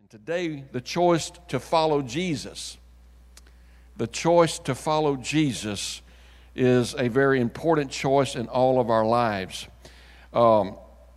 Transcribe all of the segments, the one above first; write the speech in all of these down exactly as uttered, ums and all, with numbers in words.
Today, the choice to follow Jesus, the choice to follow Jesus is a very important choice in all of our lives. Um,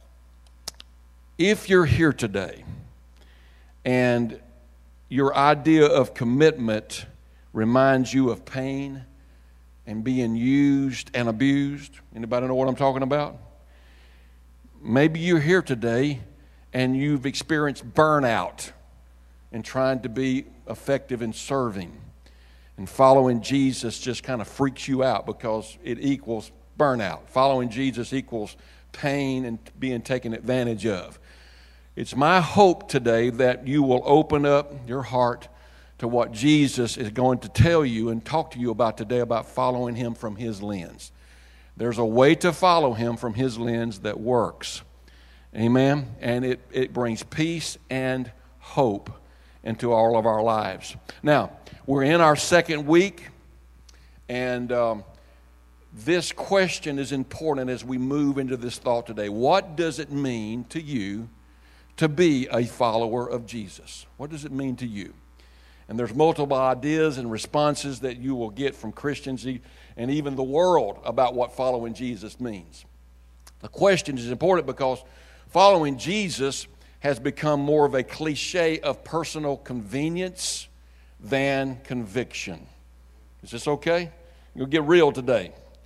if you're here today and your idea of commitment reminds you of pain and being used and abused, anybody know what I'm talking about? Maybe you're here today and you've experienced burnout in trying to be effective in serving. And following Jesus just kind of freaks you out because it equals burnout. Following Jesus equals pain and being taken advantage of. It's my hope today that you will open up your heart to what Jesus is going to tell you and talk to you about today about following Him from His lens. There's a way to follow Him from His lens that works. Amen? And it, it brings peace and hope into all of our lives. Now, we're in our second week, and um, this question is important as we move into this thought today. What does it mean to you to be a follower of Jesus? What does it mean to you? And there's multiple ideas and responses that you will get from Christians and even the world about what following Jesus means. The question is important because following Jesus has become more of a cliche of personal convenience than conviction. Is this okay? We'll get real today.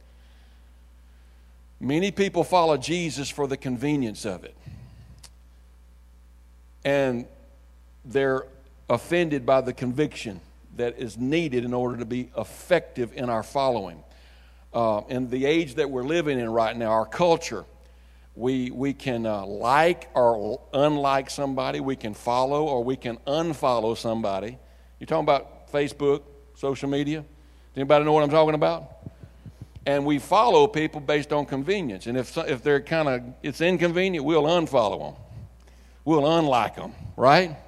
Many people follow Jesus for the convenience of it. And they're offended by the conviction that is needed in order to be effective in our following. Uh, in the age that we're living in right now, our culture, We we can uh, like or unlike somebody. We can follow or we can unfollow somebody. You're talking about Facebook, social media? Does anybody know what I'm talking about? And we follow people based on convenience. And if if they're kind of, it's inconvenient, we'll unfollow them. We'll unlike them, right?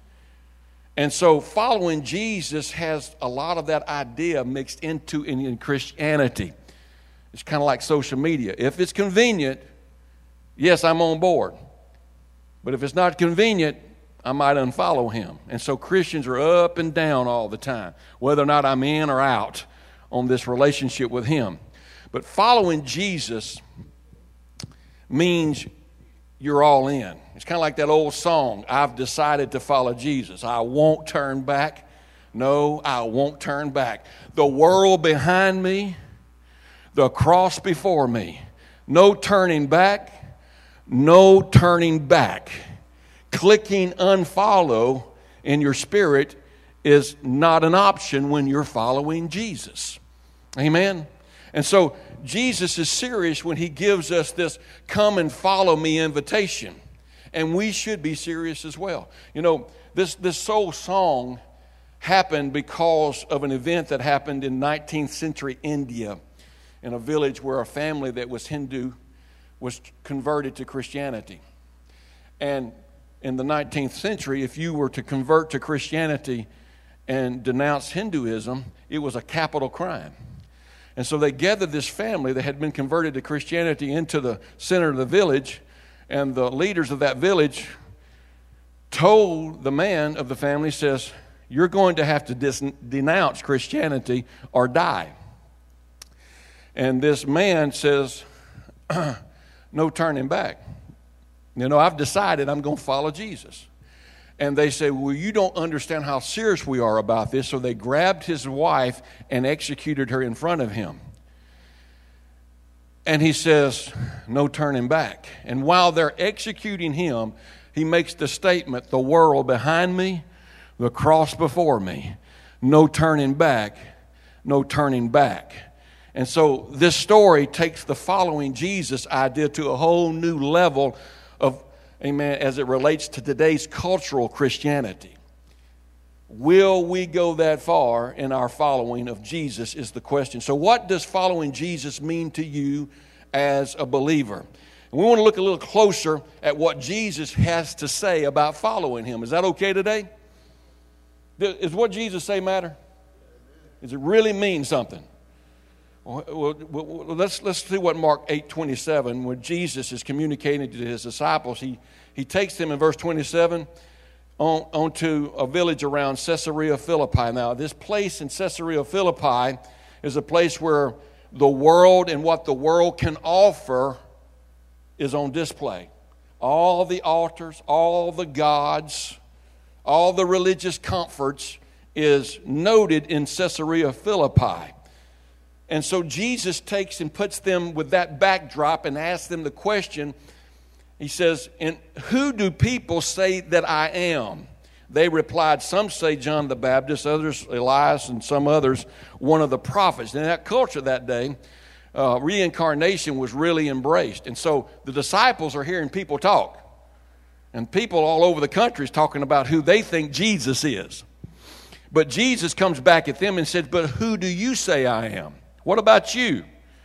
And so following Jesus has a lot of that idea mixed into in, in Christianity. It's kind of like social media. If it's convenient, yes, I'm on board. But if it's not convenient, I might unfollow him. And so Christians are up and down all the time, whether or not I'm in or out on this relationship with him. But following Jesus means you're all in. It's kind of like that old song, I've decided to follow Jesus. I won't turn back. No, I won't turn back. The world behind me, the cross before me. No turning back. No turning back. Clicking unfollow in your spirit is not an option when you're following Jesus. Amen? And so Jesus is serious when He gives us this come and follow me invitation. And we should be serious as well. You know, this, this whole song happened because of an event that happened in nineteenth century India in a village where a family that was Hindu was converted to Christianity. And in the nineteenth century, if you were to convert to Christianity and denounce Hinduism, it was a capital crime. And so they gathered this family that had been converted to Christianity into the center of the village, and the leaders of that village told the man of the family, says, you're going to have to dis- denounce Christianity or die. And this man says, no turning back. You know, I've decided I'm going to follow Jesus. And they say, well, you don't understand how serious we are about this. So they grabbed his wife and executed her in front of him. And he says, no turning back. And while they're executing him, he makes the statement, the world behind me, the cross before me. No turning back, no turning back. And so this story takes the following Jesus idea to a whole new level of, amen, as it relates to today's cultural Christianity. Will we go that far in our following of Jesus is the question. So what does following Jesus mean to you as a believer? And we want to look a little closer at what Jesus has to say about following Him. Is that okay today? Does what Jesus say matter? Does it really mean something? Well, well, let's let's see what Mark eight twenty-seven, when Jesus is communicating to His disciples, he, he takes them in verse twenty-seven on, onto a village around Caesarea Philippi. Now, this place in Caesarea Philippi is a place where the world and what the world can offer is on display. All the altars, all the gods, all the religious comforts is noted in Caesarea Philippi. And so Jesus takes and puts them with that backdrop and asks them the question. He says, "And who do people say that I am?" They replied, "Some say John the Baptist, others Elias, and some others one of the prophets." In that culture that day, uh, reincarnation was really embraced. And so the disciples are hearing people talk. And people all over the country is talking about who they think Jesus is. But Jesus comes back at them and says, "But who do you say I am? What about you?"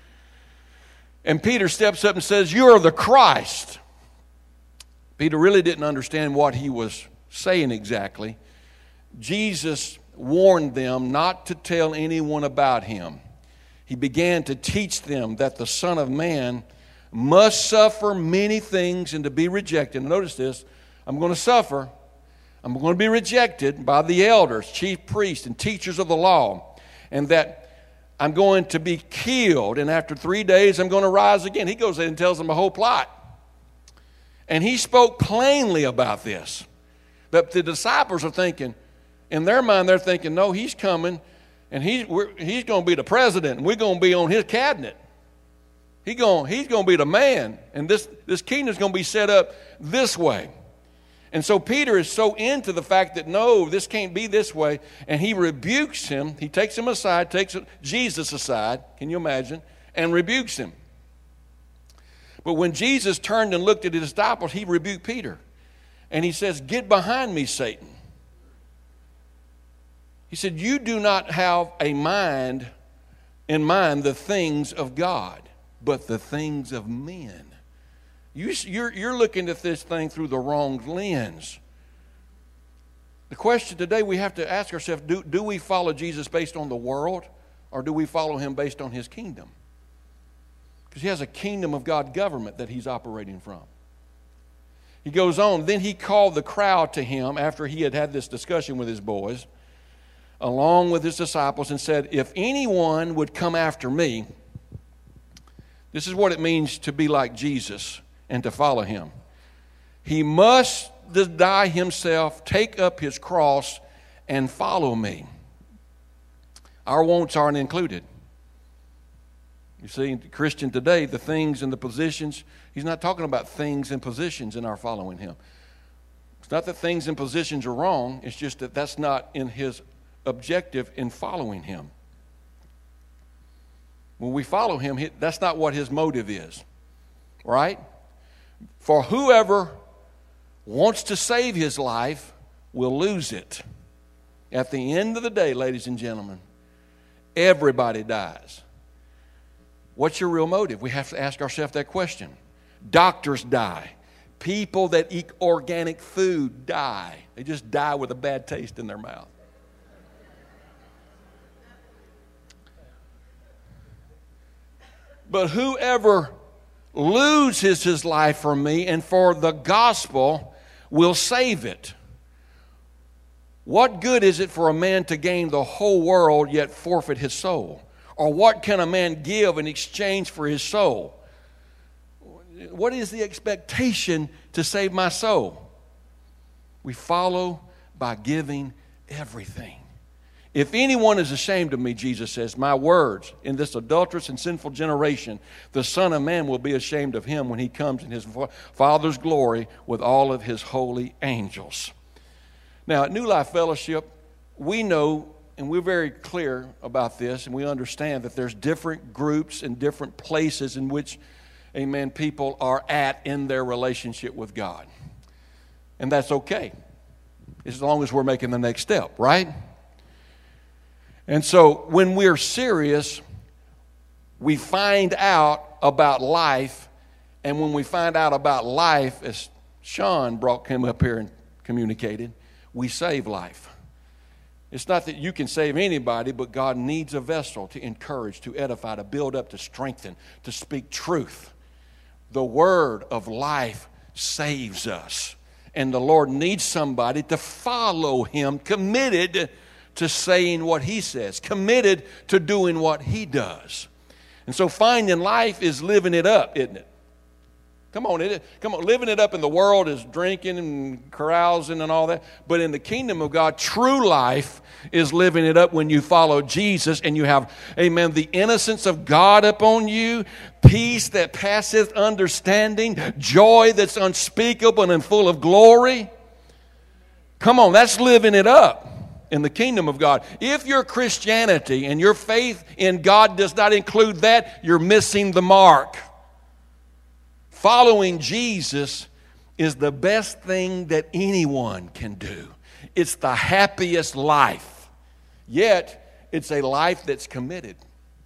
And Peter steps up and says, "You're the Christ." Peter really didn't understand what he was saying exactly. Jesus warned them not to tell anyone about him. He began to teach them that the Son of Man must suffer many things and to be rejected. Notice this, I'm going to suffer. I'm going to be rejected by the elders, chief priests, and teachers of the law, and that I'm going to be killed, and after three days I'm going to rise again. He goes in and tells them the whole plot. And he spoke plainly about this. But the disciples are thinking, in their mind they're thinking, no, he's coming, and he's, we're, he's going to be the president, and we're going to be on his cabinet. He going, he's going to be the man, and this, this kingdom's going to be set up this way. And so Peter is so into the fact that, no, this can't be this way, and he rebukes him. He takes him aside, takes Jesus aside, can you imagine, and rebukes him. But when Jesus turned and looked at his disciples, he rebuked Peter. And he says, "Get behind me, Satan." He said, "You do not have a mind in mind the things of God, but the things of men." You, you're, you're looking at this thing through the wrong lens. The question today we have to ask ourselves, do, do we follow Jesus based on the world, or do we follow him based on his kingdom? Because he has a kingdom of God government that he's operating from. He goes on, then he called the crowd to him after he had had this discussion with his boys, along with his disciples, and said, "If anyone would come after me," this is what it means to be like Jesus and to follow him. "He must deny himself, take up his cross, and follow me." Our wants aren't included. You see, the Christian today, the things and the positions, he's not talking about things and positions in our following him. It's not that things and positions are wrong. It's just that that's not in his objective in following him. When we follow him, that's not what his motive is, right? For whoever wants to save his life will lose it. At the end of the day, ladies and gentlemen, everybody dies. What's your real motive? We have to ask ourselves that question. Doctors die. People that eat organic food die. They just die with a bad taste in their mouth. But whoever loses his life for me and for the gospel will save it. What good is it for a man to gain the whole world yet forfeit his soul? Or what can a man give in exchange for his soul? What is the expectation to save my soul? We follow by giving everything. "If anyone is ashamed of me," Jesus says, "my words in this adulterous and sinful generation, the Son of Man will be ashamed of him when he comes in his Father's glory with all of his holy angels." Now, at New Life Fellowship, we know, and we're very clear about this, and we understand that there's different groups and different places in which, amen, people are at in their relationship with God. And that's okay, as long as we're making the next step, right? And so when we're serious, we find out about life, and when we find out about life, as Sean brought him up here and communicated, we save life. It's not that you can save anybody, but God needs a vessel to encourage, to edify, to build up, to strengthen, to speak truth. The word of life saves us. And the Lord needs somebody to follow Him, committed to saying what He says, committed to doing what He does. And so finding life is living it up, isn't it? Come on, it, come on, living it up in the world is drinking and carousing and all that. But in the kingdom of God, true life is living it up when you follow Jesus and you have, amen, the innocence of God upon you, peace that passeth understanding, joy that's unspeakable and full of glory. Come on, that's living it up in the kingdom of God. If your Christianity and your faith in God does not include that, you're missing the mark. Following Jesus is the best thing that anyone can do. It's the happiest life. Yet, it's a life that's committed.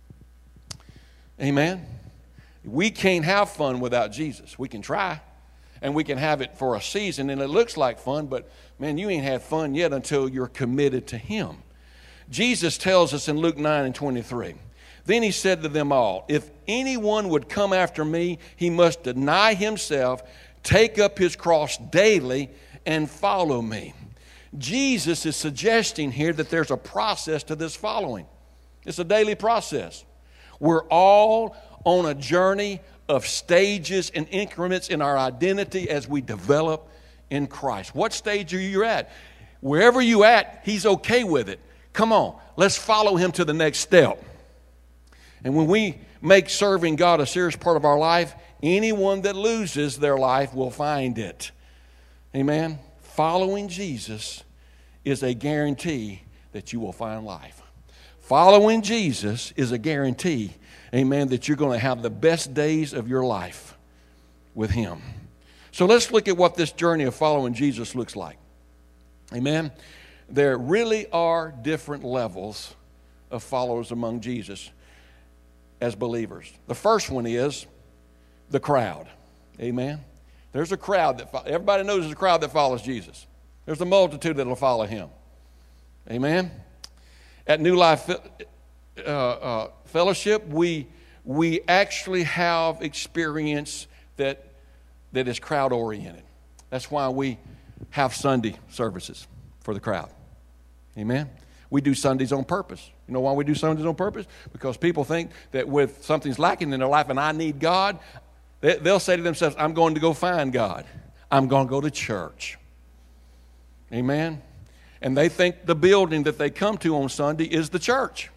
Amen? We can't have fun without Jesus. We can try, and we can have it for a season, and it looks like fun, but man, you ain't had fun yet until you're committed to Him. Jesus tells us in Luke nine and twenty-three, then He said to them all, if anyone would come after me, he must deny himself, take up his cross daily, and follow me. Jesus is suggesting here that there's a process to this following. It's a daily process. We're all on a journey of stages and increments in our identity as we develop in Christ. What stage are you at? Wherever you're at, He's okay with it. Come on, let's follow Him to the next step. And when we make serving God a serious part of our life, anyone that loses their life will find it. Amen? Following Jesus is a guarantee that you will find life. Following Jesus is a guarantee, amen, that you're going to have the best days of your life with Him. So let's look at what this journey of following Jesus looks like. Amen? There really are different levels of followers among Jesus as believers. The first one is the crowd. Amen? There's a crowd that, everybody knows there's a crowd that follows Jesus. There's a multitude that will follow Him. Amen? At New Life uh, uh, Fellowship, we, we actually have experience that, that is crowd-oriented. That's why we have Sunday services for the crowd. Amen? We do Sundays on purpose. You know why we do Sundays on purpose? Because people think that with something's lacking in their life and I need God, they'll say to themselves, I'm going to go find God. I'm going to go to church. Amen? And they think the building that they come to on Sunday is the church.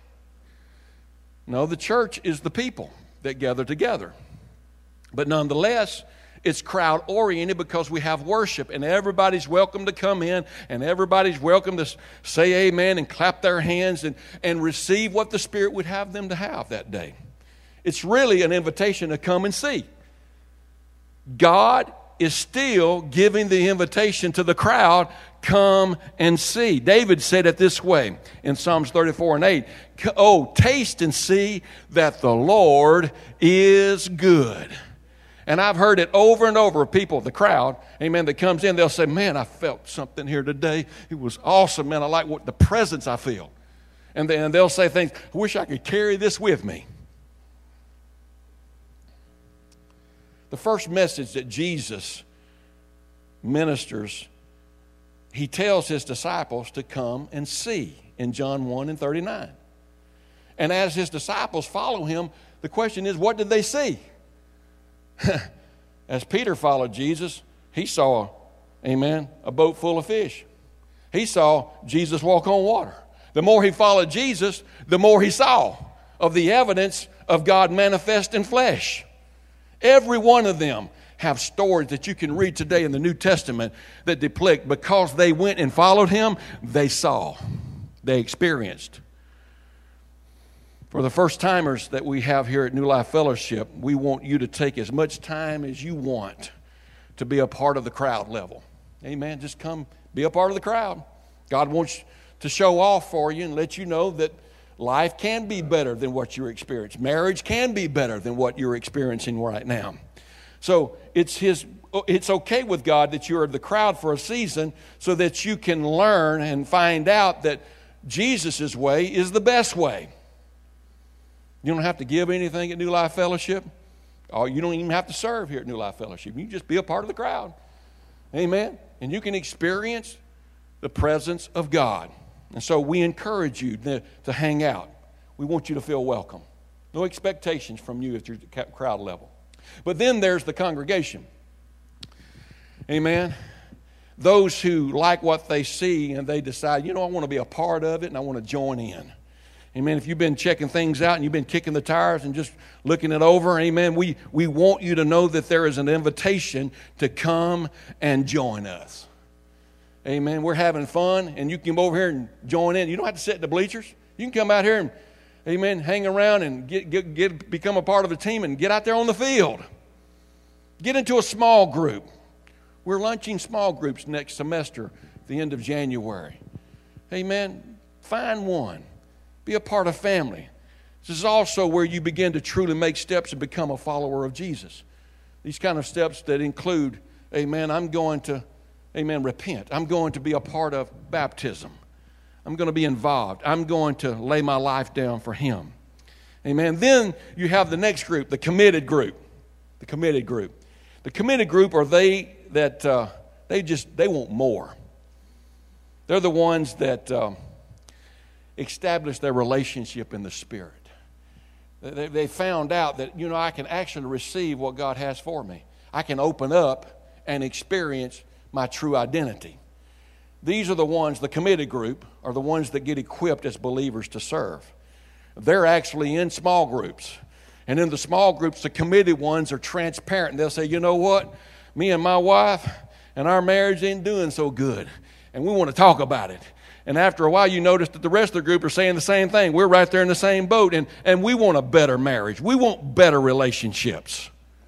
No, the church is the people that gather together. But nonetheless, it's crowd-oriented because we have worship, and everybody's welcome to come in, and everybody's welcome to say amen and clap their hands and, and receive what the Spirit would have them to have that day. It's really an invitation to come and see. God is still giving the invitation to the crowd, come and see. David said it this way in Psalms thirty-four and eight, oh, taste and see that the Lord is good. And I've heard it over and over of people, the crowd, amen, that comes in, they'll say, man, I felt something here today. It was awesome, man. I like what the presence I feel. And then they'll say things, I wish I could carry this with me. The first message that Jesus ministers, He tells His disciples to come and see in John one and thirty-nine. And as His disciples follow Him, the question is, what did they see? As Peter followed Jesus, he saw, amen, a boat full of fish. He saw Jesus walk on water. The more he followed Jesus, the more he saw of the evidence of God manifest in flesh. Every one of them have stories that you can read today in the New Testament that depict because they went and followed Him, they saw, they experienced. For the first timers that we have here at New Life Fellowship, we want you to take as much time as you want to be a part of the crowd level. Amen. Just come be a part of the crowd. God wants to show off for you and let you know that life can be better than what you're experiencing. Marriage can be better than what you're experiencing right now. So it's his. It's okay with God that you're the crowd for a season so that you can learn and find out that Jesus' way is the best way. You don't have to give anything at New Life Fellowship. Or you don't even have to serve here at New Life Fellowship. You just be a part of the crowd. Amen. and you can experience the presence of God. And so we encourage you to, to hang out. We want you to feel welcome. No expectations from you at your crowd level. But then there's the congregation. Amen. Those who like what they see and they decide, you know, I want to be a part of it and I want to join in. Amen. If you've been checking things out and you've been kicking the tires and just looking it over, amen, we, we want you to know that there is an invitation to come and join us. Amen. We're having fun, and you can come over here and join in. You don't have to sit in the bleachers. You can come out here and, amen, hang around and get, get, get become a part of a team and get out there on the field. Get into a small group. We're launching small groups next semester at the end of January. Amen. Find one. Be a part of family. This is also where you begin to truly make steps and become a follower of Jesus. These kind of steps that include, amen, I'm going to, amen, repent. I'm going to be a part of baptism. I'm going to be involved. I'm going to lay my life down for Him. Amen. Then you have the next group, the committed group. The committed group. The committed group are they that uh, they just, they want more. They're the ones that um, establish their relationship in the Spirit. They, they found out that, you know, I can actually receive what God has for me. I can open up and experience my true identity. These are the ones, the committed group, are the ones that get equipped as believers to serve. They're actually in small groups. And in the small groups, the committed ones are transparent. They'll say, you know what? Me and my wife and our marriage ain't doing so good. And we want to talk about it. And after a while, you notice that the rest of the group are saying the same thing. We're right there in the same boat. And, and we want a better marriage. We want better relationships.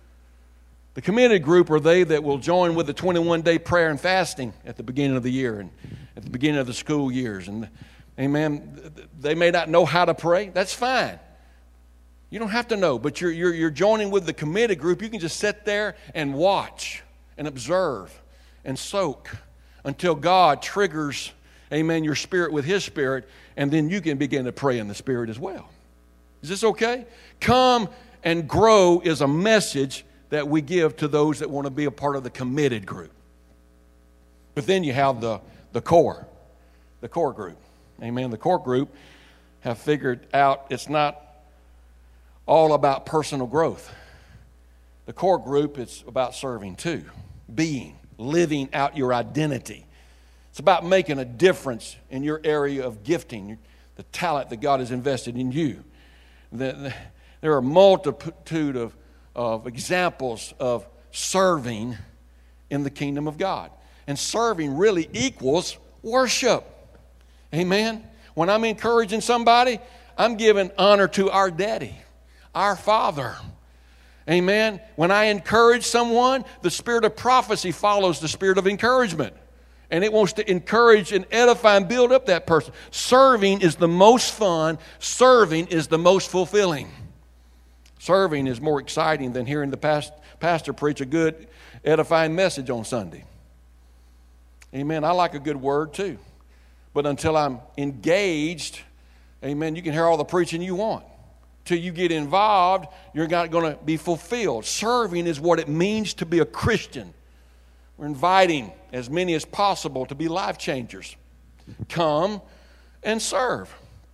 The committed group are they that will join with the twenty-one day prayer and fasting at the beginning of the year and at the beginning of the school years. And, amen, they may not know how to pray. That's fine. You don't have to know, but you're, you're, you're joining with the committed group. You can just sit there and watch and observe and soak until God triggers, amen, your spirit with His Spirit, and then you can begin to pray in the Spirit as well. Is this okay? Come and grow is a message that we give to those that want to be a part of the committed group. But then you have the, the core, the core group. Amen. The core group have figured out it's not all about personal growth. The core group is about serving too, being, living out your identity. It's about making a difference in your area of gifting, the talent that God has invested in you. The, the, there are a multitude of, of examples of serving in the kingdom of God. And serving really equals worship. Amen? When I'm encouraging somebody, I'm giving honor to our daddy, our Father. Amen? When I encourage someone, the spirit of prophecy follows the spirit of encouragement. And it wants to encourage and edify and build up that person. Serving is the most fun. Serving is the most fulfilling. Serving is more exciting than hearing the past, pastor preach a good, edifying message on Sunday. Amen. I like a good word too. But until I'm engaged, amen, you can hear all the preaching you want. Till you get involved, you're not going to be fulfilled. Serving is what it means to be a Christian. We're inviting as many as possible to be life changers. Come and serve.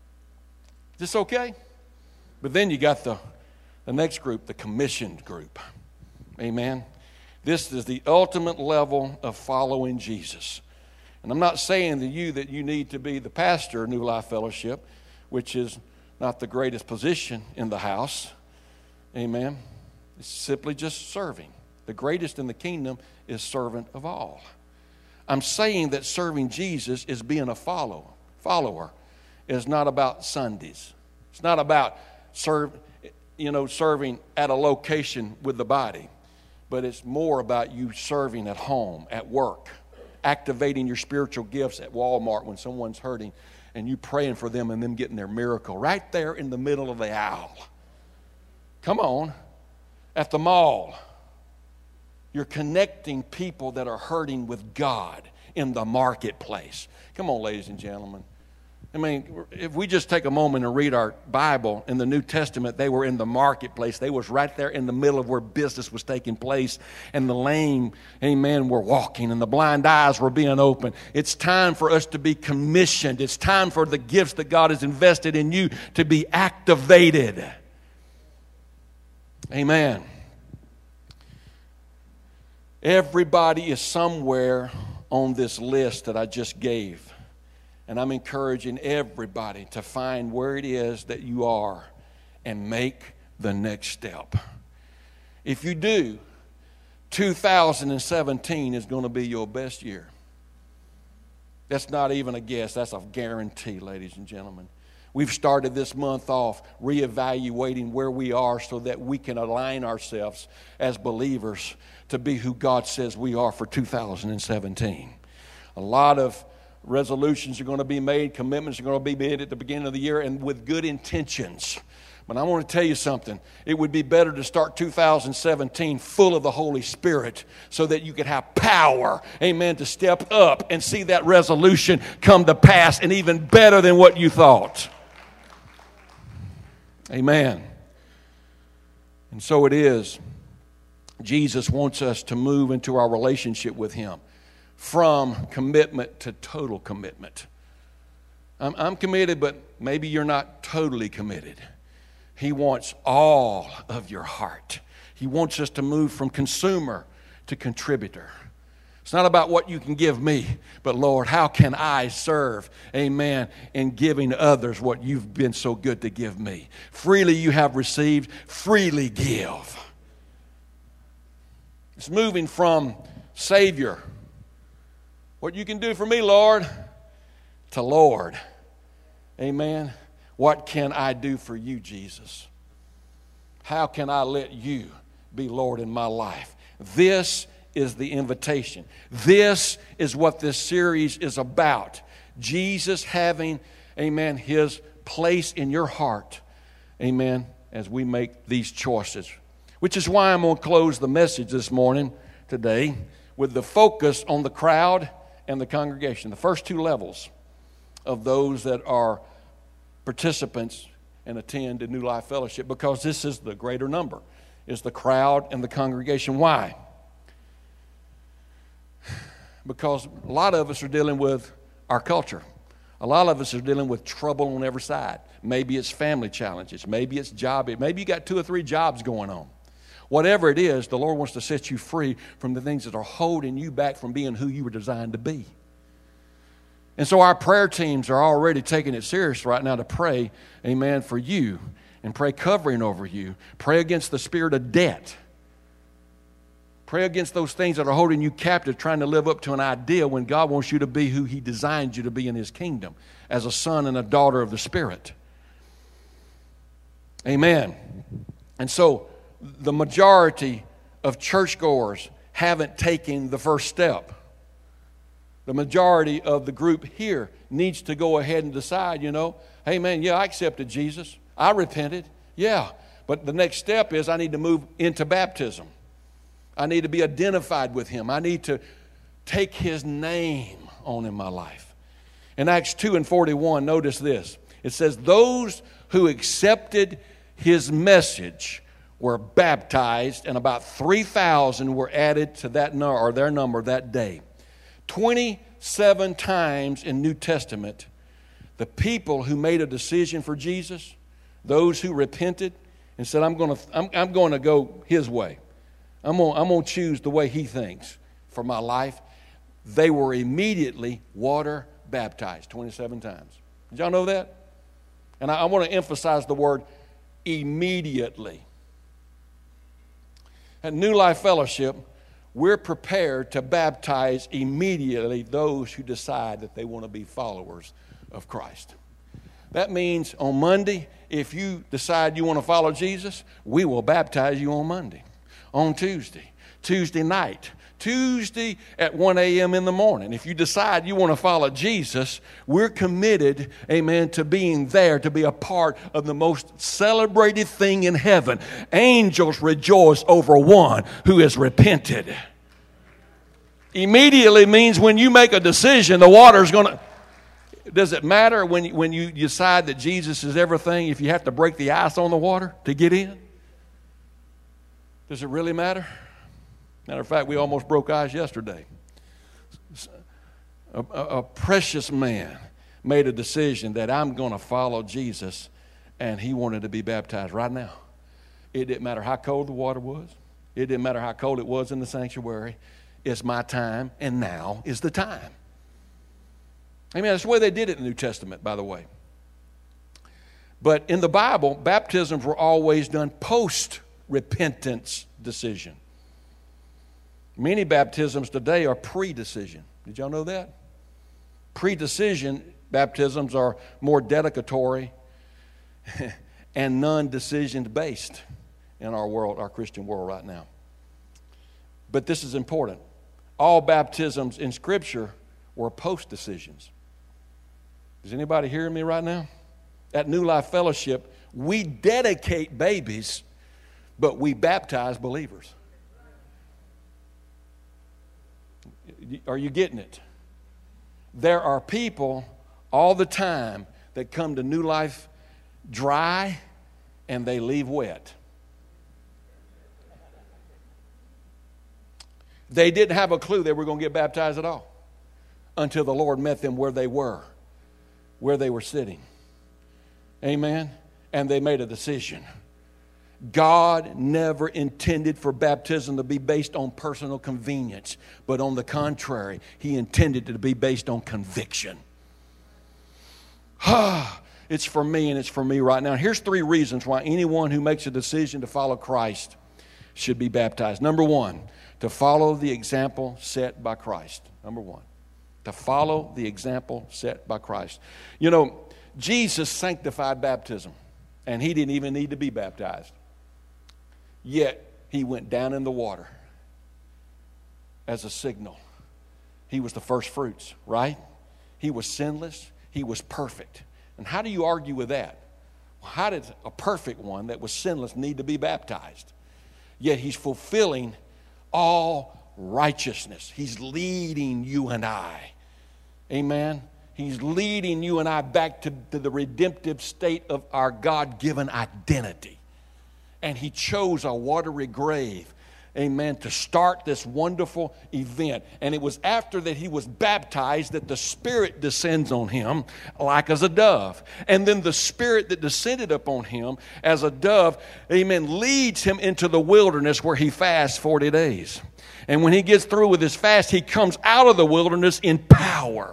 Is this okay? But then you got the, the next group, the commissioned group. Amen. This is the ultimate level of following Jesus. And I'm not saying to you that you need to be the pastor of New Life Fellowship, which is not the greatest position in the house. Amen. It's simply just serving. The greatest in the kingdom is servant of all. I'm saying that serving Jesus is being a follower. Follower is not about Sundays. It's not about serve, you know, serving at a location with the body, but it's more about you serving at home, at work, activating your spiritual gifts at Walmart when someone's hurting, and you praying for them and them getting their miracle right there in the middle of the aisle. Come on. At the mall, you're connecting people that are hurting with God in the marketplace. Come on, ladies and gentlemen. I mean, if we just take a moment and read our Bible in the New Testament, they were in the marketplace. They was right there in the middle of where business was taking place. And the lame, amen, were walking and the blind eyes were being opened. It's time for us to be commissioned. It's time for the gifts that God has invested in you to be activated. Amen. Everybody is somewhere on this list that I just gave. And I'm encouraging everybody to find where it is that you are and make the next step. If you do, two thousand seventeen is going to be your best year. That's not even a guess. That's a guarantee, ladies and gentlemen. We've started this month off reevaluating where we are so that we can align ourselves as believers to be who God says we are for two thousand seventeen. A lot of resolutions are going to be made, commitments are going to be made at the beginning of the year, and with good intentions. But I want to tell you something. It would be better to start two thousand seventeen full of the Holy Spirit so that you could have power, amen, to step up and see that resolution come to pass and even better than what you thought. Amen. And so it is. Jesus wants us to move into our relationship with Him from commitment to total commitment. I'm, I'm committed, but maybe you're not totally committed. He wants all of your heart. He wants us to move from consumer to contributor. It's not about what you can give me, but Lord, how can I serve, amen, in giving others what you've been so good to give me? Freely you have received, freely give. It's moving from Savior, what you can do for me, Lord, to Lord. Amen. What can I do for you, Jesus? How can I let you be Lord in my life? This is the invitation. This is what this series is about. Jesus having, amen, His place in your heart, amen, as we make these choices. Which is why I'm going to close the message this morning, today, with the focus on the crowd and the congregation, the first two levels of those that are participants and attend a New Life Fellowship, because this is the greater number, is the crowd and the congregation. Why? Because a lot of us are dealing with our culture. A lot of us are dealing with trouble on every side. Maybe it's family challenges. Maybe it's job. Maybe you got two or three jobs going on. Whatever it is, the Lord wants to set you free from the things that are holding you back from being who you were designed to be. And so our prayer teams are already taking it serious right now to pray, amen, for you and pray covering over you. Pray against the spirit of debt. Pray against those things that are holding you captive, trying to live up to an idea when God wants you to be who He designed you to be in His kingdom, as a son and a daughter of the Spirit. Amen. And so the majority of churchgoers haven't taken the first step. The majority of the group here needs to go ahead and decide, you know, hey man, yeah, I accepted Jesus. I repented. Yeah. But the next step is I need to move into baptism. I need to be identified with Him. I need to take His name on in my life. In Acts two and forty-one, notice this. It says, those who accepted His message were baptized, and about three thousand were added to that number, or their number that day. twenty-seven times in New Testament, the people who made a decision for Jesus, those who repented and said, I'm going to I'm, I'm going to go His way. I'm going, I'm going to choose the way He thinks for my life. They were immediately water baptized twenty-seven times. Did y'all know that? And I, I want to emphasize the word immediately. At New Life Fellowship, we're prepared to baptize immediately those who decide that they want to be followers of Christ. That means on Monday, if you decide you want to follow Jesus, we will baptize you on Monday. On Tuesday, Tuesday night, Tuesday at one a.m. in the morning. If you decide you want to follow Jesus, we're committed, amen, to being there to be a part of the most celebrated thing in heaven. Angels rejoice over one who has repented. Immediately means when you make a decision, the water's going to... Does it matter when, you- when you decide that Jesus is everything if you have to break the ice on the water to get in? Does it really matter? Matter of fact, we almost broke ice yesterday. A, a, a precious man made a decision that I'm going to follow Jesus, and he wanted to be baptized right now. It didn't matter how cold the water was. It didn't matter how cold it was in the sanctuary. It's my time, and now is the time. I mean, that's the way they did it in the New Testament, by the way. But in the Bible, baptisms were always done post-repentance decision. Many baptisms today are pre-decision. Did y'all know that? Pre-decision baptisms are more dedicatory and non-decision based in our world, our Christian world right now. But this is important. All baptisms in Scripture were post-decisions. Is anybody hearing me right now? At New Life Fellowship, we dedicate babies, but we baptize believers. Are you getting it? There are people all the time that come to New Life dry and they leave wet. They didn't have a clue they were going to get baptized at all until the Lord met them where they were, where they were sitting. Amen? And they made a decision. God never intended for baptism to be based on personal convenience, but on the contrary, He intended it to be based on conviction. It's for me and it's for me right now. Here's three reasons why anyone who makes a decision to follow Christ should be baptized. Number one, to follow the example set by Christ. Number one, to follow the example set by Christ. You know, Jesus sanctified baptism, and He didn't even need to be baptized. Yet, He went down in the water as a signal. He was the first fruits, right? He was sinless. He was perfect. And how do you argue with that? Well, how did a perfect one that was sinless need to be baptized? Yet He's fulfilling all righteousness. He's leading you and I. Amen? He's leading you and I back to, to the redemptive state of our God-given identity. And He chose a watery grave, amen, to start this wonderful event. And it was after that He was baptized that the Spirit descends on Him like as a dove. And then the Spirit that descended upon Him as a dove, amen, leads Him into the wilderness where He fasts forty days. And when He gets through with His fast, He comes out of the wilderness in power.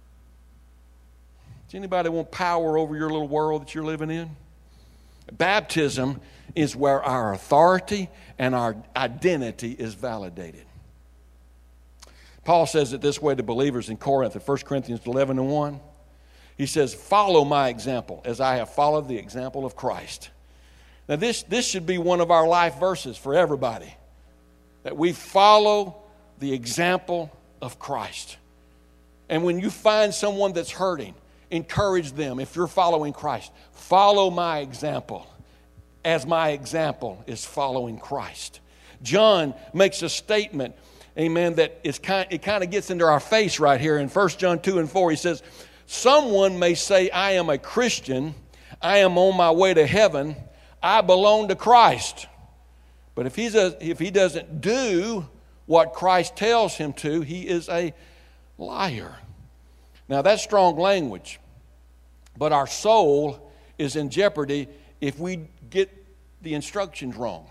Does anybody want power over your little world that you're living in? Baptism is where our authority and our identity is validated. Paul says it this way to believers in Corinth in First Corinthians eleven and one. He says, follow my example as I have followed the example of Christ. Now this, this should be one of our life verses for everybody. That we follow the example of Christ. And when you find someone that's hurting, encourage them. If you're following Christ, follow my example as my example is following Christ. John makes a statement, amen, that is kind, it kind of gets into our face right here in First John two and four. He says, someone may say, I am a Christian, I am on my way to heaven, I belong to Christ. But if, he's a, if he doesn't do what Christ tells him to, he is a liar. Now that's strong language, but our soul is in jeopardy if we get the instructions wrong.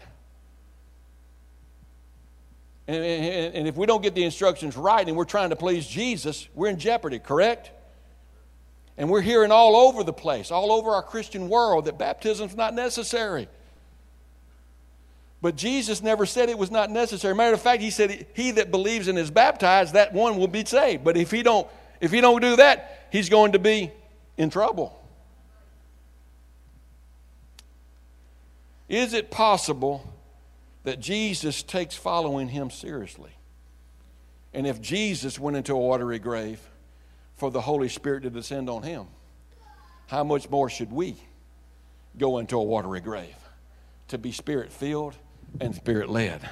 And, and, and if we don't get the instructions right and we're trying to please Jesus, we're in jeopardy, correct? And we're hearing all over the place, all over our Christian world, that baptism's not necessary. But Jesus never said it was not necessary. Matter of fact, He said, he that believes and is baptized, that one will be saved. But if he don't, if he don't do that, he's going to be in trouble. Is it possible that Jesus takes following Him seriously? And if Jesus went into a watery grave for the Holy Spirit to descend on Him, how much more should we go into a watery grave to be Spirit-filled and Spirit-led?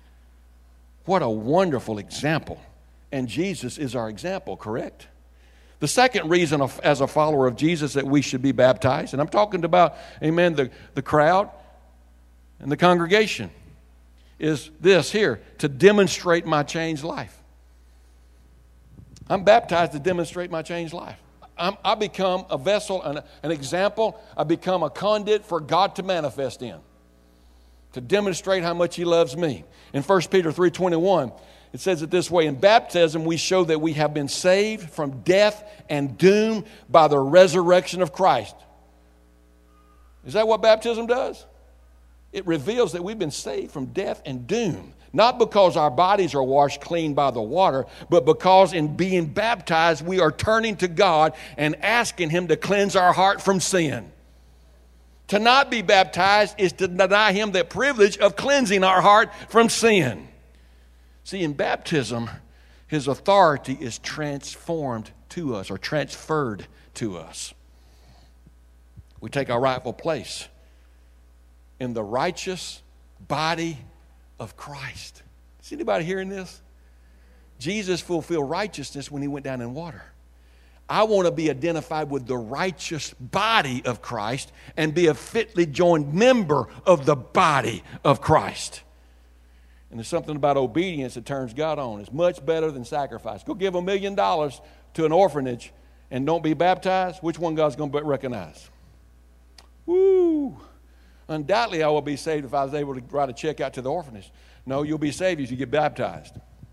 What a wonderful example. And Jesus is our example, correct? The second reason of, as a follower of Jesus that we should be baptized, and I'm talking about, amen, the, the crowd and the congregation, is this here, to demonstrate my changed life. I'm baptized to demonstrate my changed life. I'm, I become a vessel, an, an example. I become a conduit for God to manifest in, to demonstrate how much He loves me. In First Peter three twenty-one, it says it this way: in baptism we show that we have been saved from death and doom by the resurrection of Christ. Is that what baptism does? It reveals that we've been saved from death and doom. Not because our bodies are washed clean by the water, but because in being baptized we are turning to God and asking Him to cleanse our heart from sin. To not be baptized is to deny Him the privilege of cleansing our heart from sin. See, in baptism, His authority is transformed to us or transferred to us. We take our rightful place in the righteous body of Christ. Is anybody hearing this? Jesus fulfilled righteousness when He went down in water. I want to be identified with the righteous body of Christ and be a fitly joined member of the body of Christ. And there's something about obedience that turns God on. It's much better than sacrifice. Go give a million dollars to an orphanage and don't be baptized. Which one God's going to recognize? Woo! Undoubtedly, I will be saved if I was able to write a check out to the orphanage. No, you'll be saved if you get baptized.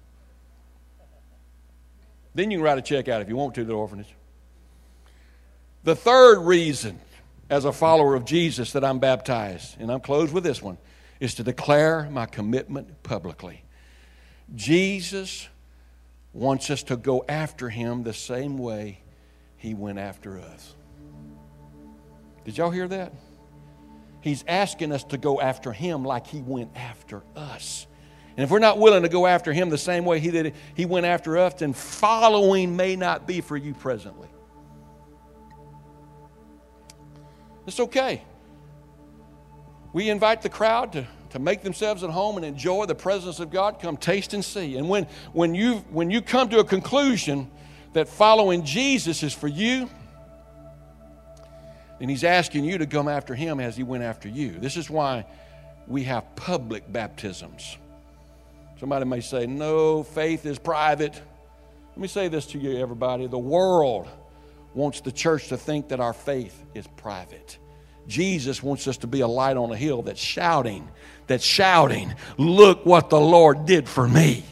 Then you can write a check out if you want to the orphanage. The third reason as a follower of Jesus that I'm baptized, and I'm closed with this one, is to declare my commitment publicly. Jesus wants us to go after Him the same way He went after us. Did y'all hear that? He's asking us to go after Him like He went after us. And if we're not willing to go after Him the same way He did, He went after us, then following may not be for you presently. It's okay. We invite the crowd to, to make themselves at home and enjoy the presence of God. Come taste and see. And when, when, you, when you come to a conclusion that following Jesus is for you, and He's asking you to come after Him as He went after you. This is why we have public baptisms. Somebody may say, no, faith is private. Let me say this to you, everybody. The world wants the church to think that our faith is private. Jesus wants us to be a light on a hill that's shouting, that's shouting, look what the Lord did for me.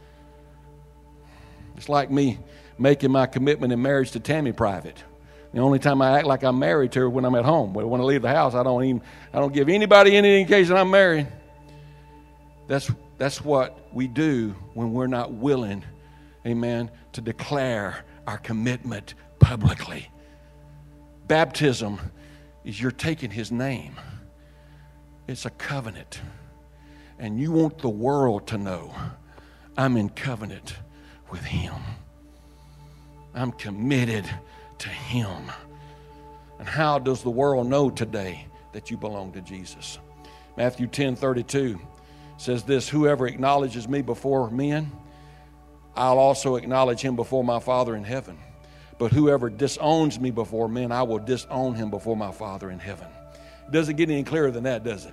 It's like me making my commitment in marriage to Tammy private. The only time I act like I'm married to her when I'm at home. But when I leave the house, I don't even I don't give anybody any indication I'm married. That's that's what we do when we're not willing, amen, to declare our commitment publicly. Baptism is you're taking His name. It's a covenant. And you want the world to know I'm in covenant with Him. I'm committed to Him. And how does the world know today that you belong to Jesus? Matthew ten thirty-two says this: whoever acknowledges me before men, I'll also acknowledge him before my Father in heaven. But whoever disowns me before men, I will disown him before my Father in heaven. It doesn't get any clearer than that, does it?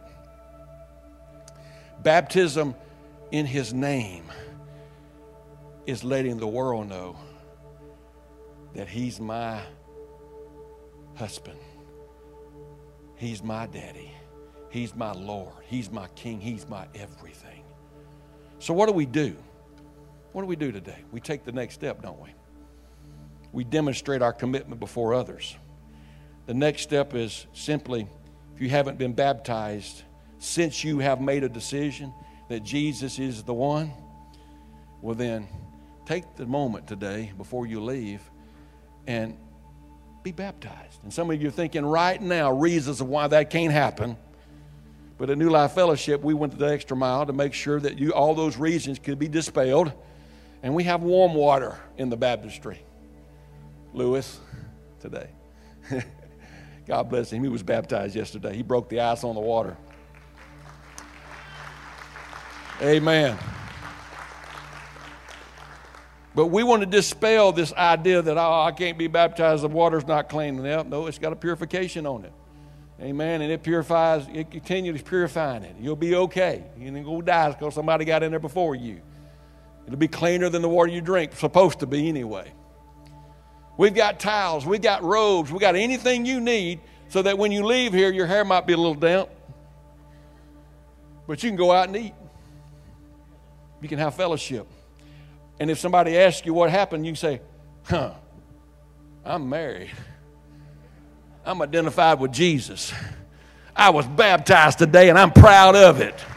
Baptism in His name is letting the world know that He's my husband. He's my daddy. He's my Lord. He's my King. He's my everything. So what do we do? What do we do today? We take the next step, don't we? We demonstrate our commitment before others. The next step is simply, if you haven't been baptized, since you have made a decision that Jesus is the one, well then, take the moment today before you leave and be baptized. And some of you are thinking right now reasons of why that can't happen. But at New Life Fellowship, we went the extra mile to make sure that you all those reasons could be dispelled. And we have warm water in the baptistry. Lewis, today. God bless him. He was baptized yesterday. He broke the ice on the water. Amen. But we want to dispel this idea that, oh, I can't be baptized, the water's not clean. No, it's got a purification on it. Amen. And it purifies, it continues purifying it. You'll be okay. You ain't going to die because somebody got in there before you. It'll be cleaner than the water you drink. Supposed to be anyway. We've got towels. We've got robes. We've got anything you need so that when you leave here, your hair might be a little damp. But you can go out and eat. You can have fellowship. And if somebody asks you what happened, you can say, huh, I'm married. I'm identified with Jesus. I was baptized today and I'm proud of it.